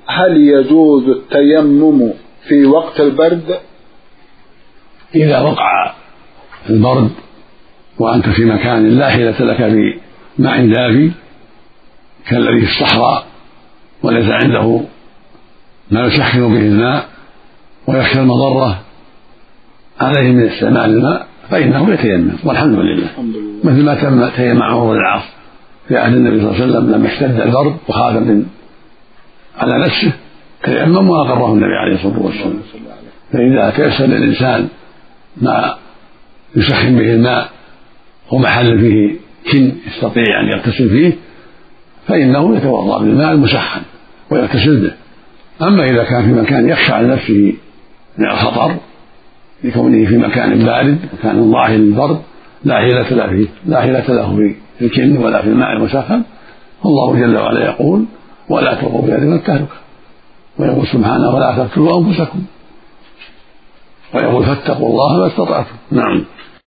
هل يجوز التيمم في وقت البرد؟ إذا وقع البرد وأنت في مكان لا حيلة لك في ماء دافي كالذي في الصحراء وليس عنده ما يسخن به الماء ويخشى المضرة عليه من استعمال الماء فإنه يتيمم والحمد لله، مثل ما تيمم عمرو بن العاص في عهد النبي صلى الله عليه وسلم لما اشتد البرد وخاف على نفسه تيمم وأقره النبي عليه الصلاة والسلام. فإذا تيسر للإنسان ما يسخن به الماء ومحل فيه كن يستطيع أن يغتسل فيه فإنه يتوضأ بالماء المسخن ويغتسل به. أما إذا كان في مكان يخشى على نفسه من الخطر لكونه في مكان بارد مكان ظاهر للبرد لا حيلة له في الكن ولا في الماء المسخن، الله جل وعلا يقول ولا تلقوا بأيديكم التهلكة، ويقول سبحانه ولا تقتلوا أنفسكم، ويقول فاتقوا الله ما استطعتم. نعم.